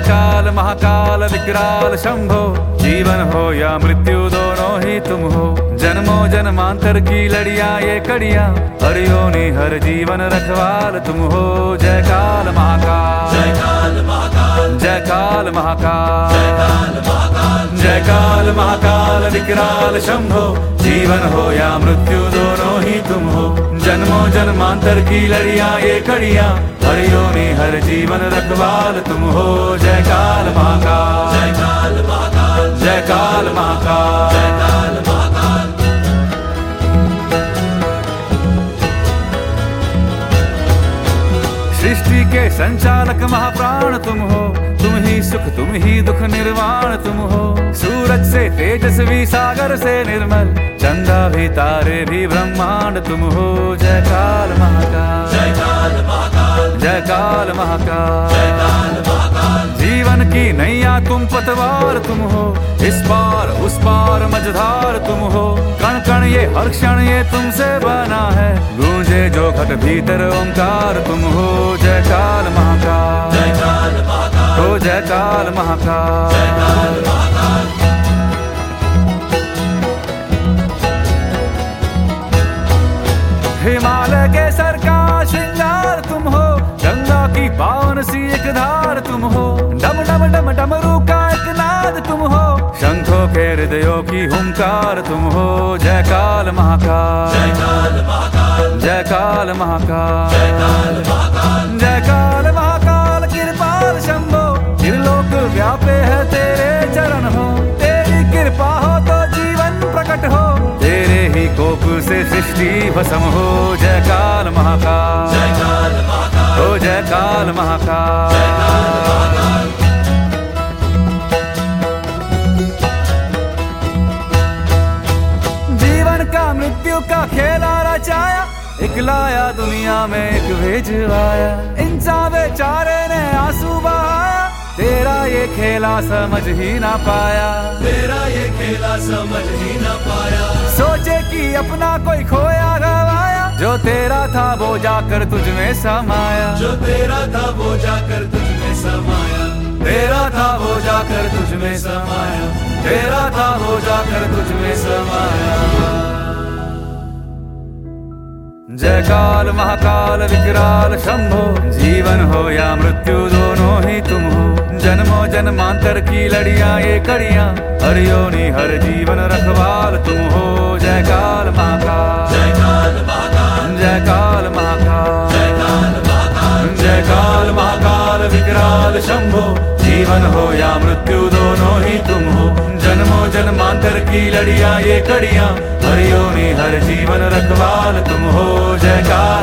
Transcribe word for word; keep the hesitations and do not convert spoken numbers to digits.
काल महाकाल विकराल शंभो, जीवन हो या मृत्यु दोनों ही तुम हो। जन्मों जन्मांतर की लड़ियां ये कड़ियां, हर योनि हर जीवन रखवाल तुम हो। जय काल महाकाल, जय काल महाकाल, जय काल महाकाल, जय काल महाकाल, जय काल महाकाल विकराल शंभो, जीवन हो या मृत्यु दोनों ही तुम हो। जन्मों जन्मांतर की लड़ियां ये कड़ियां, हर योनि हर जीवन रखवाल तुम हो। जय काल महाकाल, जय काल महाकाल, जय काल महाकाल, जय काल महाकाल। सृष्टि के संचालक महाप्राण तुम हो, तुम ही सुख तुम ही दुख निर्वाण तुम हो। सूरज से तेजस्वी सागर से निर्मल, चंदा भी तारे भी ब्रह्मांड तुम हो। जय काल महाकाल, जय काल महाकाल, जय काल महाकाल, जय काल महाकाल। जीवन की नैया तुम पतवार तुम हो, इस पार उस पार मझधार तुम हो। कण कण ये हर क्षण ये तुमसे बना है, गूंजे जो घट भीतर ओंकार तुम हो। जय काल महाकाल, जय काल महाकाल, हो जय काल महाकाल, जय काल महाकाल। हिमालय के सर का श्रृंगार तुम हो, गंगा की पावन सी एक धार तुम हो। डम डम डम डमरू का एक नाद तुम हो, शंखों के हृदयों की हुंकार तुम हो। जय काल महाकाल, जय काल महाकाल, जय काल महाकाल, जय काल महाकाल। जय काल महाकाल कृपाल शंभो, त्रिलोक व्यापे है तेरे चरण हो। तेरी कृपा हो तो जीवन प्रकट हो, तेरे ही कोप से सृष्टि भस्म हो। जय काल महाकाल, जय काल महाकाल, हो जय काल महाकाल, जय काल महाकाल। जीवन का मृत्यु का खेला रचाया, एक लाया दुनिया में एक भेजवाया। इंसान बेचारे ने आंसू बहाया, तेरा ये खेला समझ ही ना पाया। तेरा ये खेला समझ ही ना पाया। सोचे कि अपना कोई खोया गवाया, जो तेरा था वो जाकर तुझ में समाया। जो तेरा था वो जाकर तुझ में समाया। तेरा था वो जाकर तुझ में समाया, तेरा था वो जाकर तुझ में समाया। जय काल महाकाल विकराल शंभो, जीवन हो या मृत्यु दोनों ही तुम हो। जन्मों जन्मांतर की लड़ियां ये कड़ियां, हर योनि हर जीवन रखवाल तुम हो। जय काल महाकाल, जय काल महाकाल, जय काल महाकाल, जय काल महाकाल। जय काल महाकाल विकराल शंभो, जीवन हो या मृत्यु दोनों ही तुम हो। जन्मों जन्मांतर की लड़ियां ये कड़ियां, हर योनि हर जीवन रखवाल तुम हो। जय काल